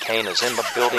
Kane is in the building.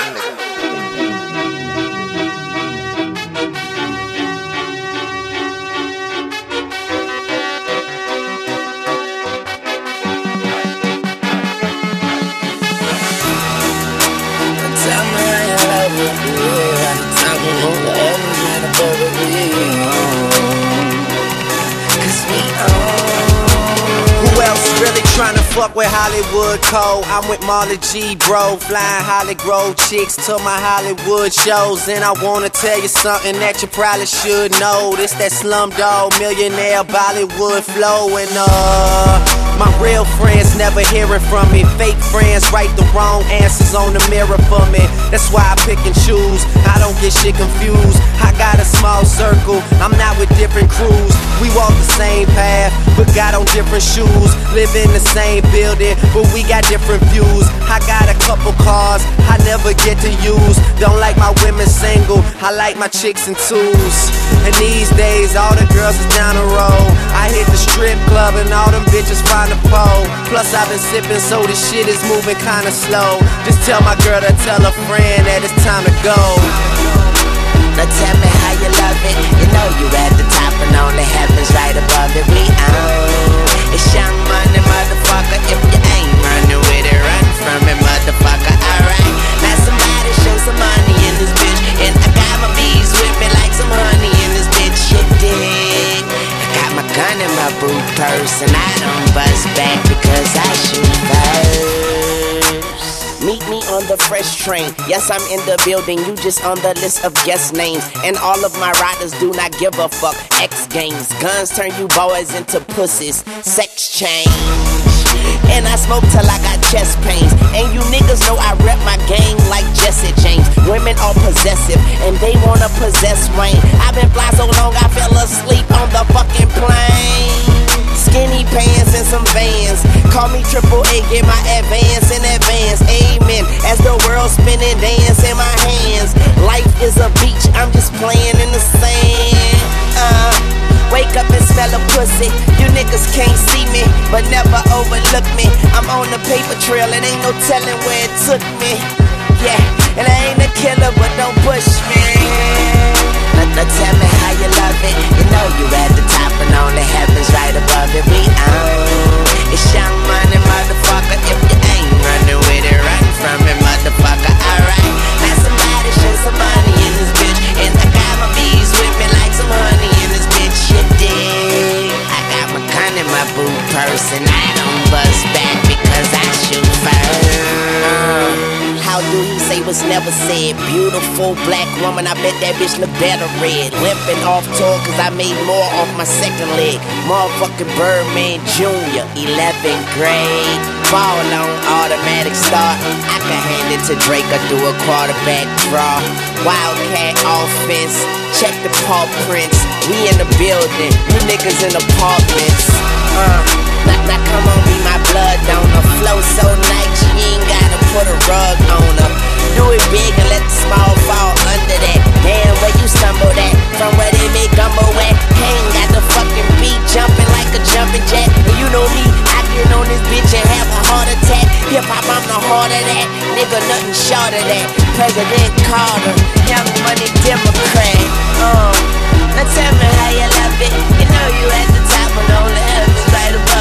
Who else really tryna fuck with Hollywood Cole? I'm with Marley G, bro, flying Holly Grove chicks to my Hollywood shows. And I wanna tell you something that you probably should know. This that Slumdog Millionaire Bollywood flow. And my real friends never hearing from me. Fake friends write the wrong answers on the mirror for me. That's why I pick and choose, I don't get shit confused. I got a small circle, I'm not with different crews. We walk the same path, but got on different shoes. Live in the same building, but we got different views. I got a couple cars I never get to use. Don't like my women single, I like my chicks in twos. And these days all the girls is down the road. I hit the strip club and all them bitches find a pole. Plus I've been sipping, so this shit is moving kinda slow. Just tell my girl to tell a friend that it's time to go. Now tell me how you love it. You know you at the top and only heaven's right above it. We own it's Young Money, motherfucker. If you ain't running with it, run from it, motherfucker. Alright, now somebody show some money in this bitch. And I got my bees with me like some honey in this bitch. You dig? I got my gun in my boot purse and I don't bust back because I shoot first. Meet me on the fresh train. Yes, I'm in the building, you just on the list of guest names. And all of my riders do not give a fuck. X Games, guns turn you boys into pussies. Sex change. And I smoke till I got chest pains. And you niggas know I rep my gang like Jesse James. Women are possessive and they wanna possess Wayne. I've been fly so long I fell asleep on the fucking plane. Skinny pants and some Vans. Call me Triple A, get my advance in advance. Amen. As the world spinning, dance in my hands. Life is a beach, I'm just playing in the sand. Wake up and smell a pussy. You niggas can't see me, but never overlook me. I'm on the paper trail, it ain't no telling where it took me. Yeah, and I ain't a killer, but don't push me. Now tell me how you love it. You know you at the top and only heaven's right above it. We own it's Young Money, motherfucker. If you ain't running with it, run from it, motherfucker. Alright, now somebody show some money in this bitch. And I got my bees with me like some honey in this bitch. You dig? I got my gun in my boot purse and I don't bust back because I shoot first. How do you say what's never said? Beautiful black woman, I bet that bitch look better red. Limping off tour cause I made more off my second leg. Motherfucking Birdman Jr., 11th grade. Ball on automatic start. I can hand it to Drake or do a quarterback draw. Wildcat offense, check the paw prints. We in the building, you niggas in apartments. Now come on, be my blood donor. Flow so nice, you ain't gotta put a rug on her. Do it big and let the small fall under that. Damn, where you stumble at? From where they make gumbo at? Hang got the fucking beat jumping like a jumping jack. And you know me, I get on this bitch and have a heart attack. Hip hop, I'm the heart of that. Nigga, nothing short of that. President Carter, Young Money Democrat. Now tell me how you love it. You know you at the top and only heaven's right above.